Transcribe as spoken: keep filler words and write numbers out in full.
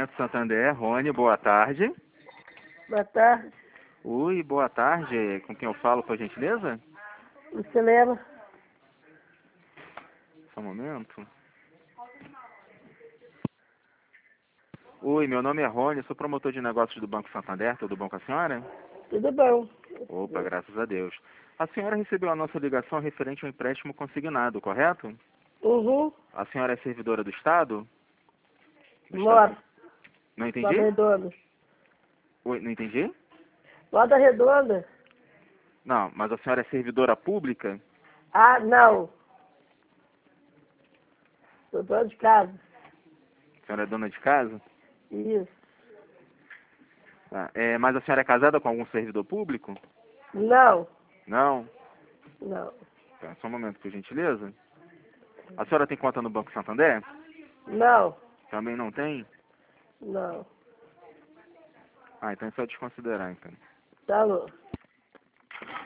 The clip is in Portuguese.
Banco Santander, Rony, boa tarde. Boa tarde. Oi, boa tarde. Com quem eu falo, por gentileza? Você lembra? Só um momento. Oi, meu nome é Rony, sou promotor de negócios do Banco Santander. Tudo bom com a senhora? Tudo bom. Opa, graças a Deus. A senhora recebeu a nossa ligação referente ao empréstimo consignado, correto? Uhum. A senhora é servidora do Estado? Do Moro. Estado? Não entendi? Roda Redonda. Oi, não entendi? Roda Redonda? Não, mas a senhora é servidora pública? Ah, não. Sou dona de casa. A senhora é dona de casa? Isso. Tá. É, mas a senhora é casada com algum servidor público? Não. Não? Não. Tá, só um momento, por gentileza. A senhora tem conta no Banco Santander? Não. Também não tem? Não. Ah, então é só desconsiderar, então. Tá bom.